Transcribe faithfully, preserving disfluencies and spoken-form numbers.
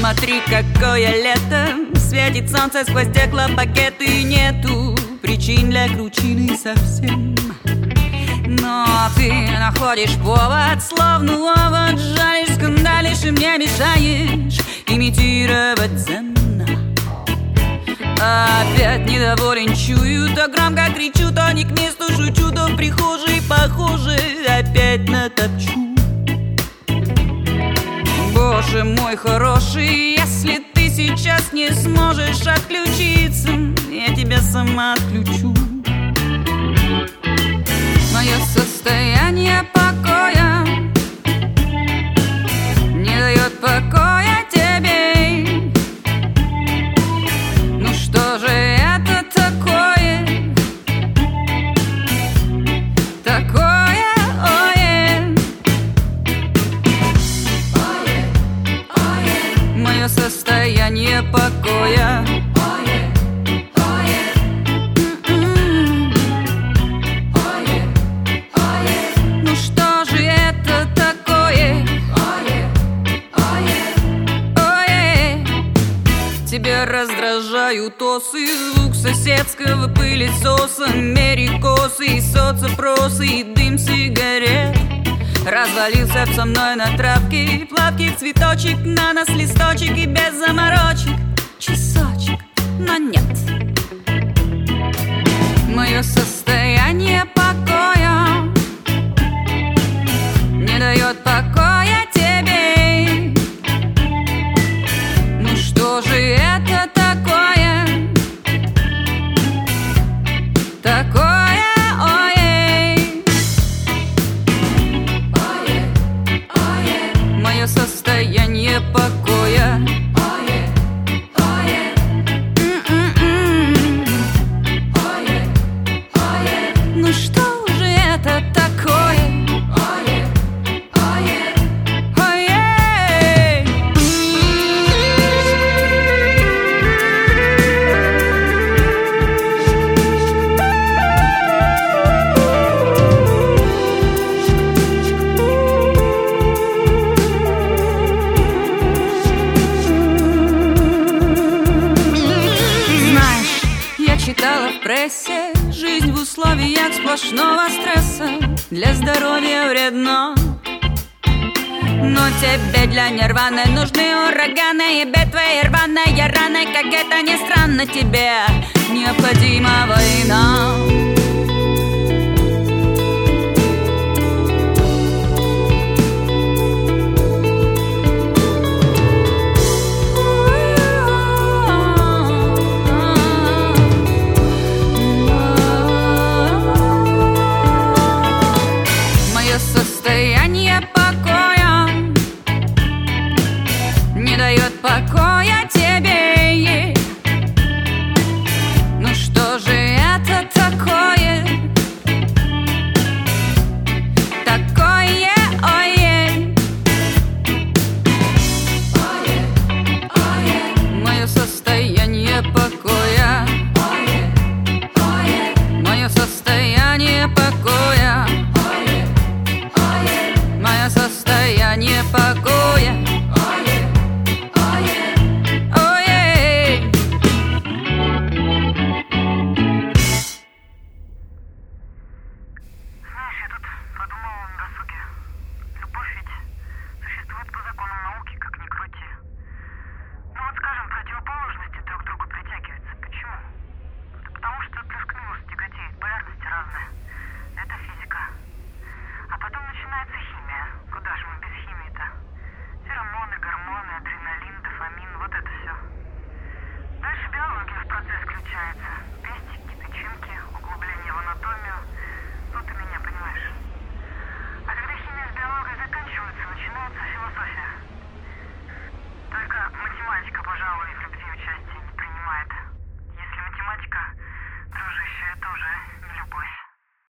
Смотри, какое лето, светит солнце сквозь стеклопакеты. И нету причин для кручины совсем. Но ты находишь повод, словно овод, жалишь, скандалишь и мне мешаешь имитировать дзен. Опять недоволен, чую, то громко кричу, то не к месту шучу, то в прихожей похоже опять натопчу. Боже мой хороший, если ты сейчас не сможешь отключиться, я тебя сама отключу. Мое состояние покоя не дает покоя тебе. Ну что же это такое? Такое, ое. Ое, ое. Мое состояние покоя. Тебя раздражают осы, звук соседского пылесоса, америкосы и соцопросы, и дым сигарет. Развалился б со мной на травке, плавки в цветочек, на нас листочек и без заморочек часочек, но нет. Мое состояние покоя не дает покоя тебе. Ну что же это такое? Такое, ой. Ой, ой. Мое состояние покоя. Ой, ой. Ой, ой. Ну что же это такое? Читала в прессе, жизнь в условиях сплошного стресса для здоровья вредно. Но тебе для нирваны нужны ураганы, и бед твоей рваной раны, как это ни странно, тебе необходима война.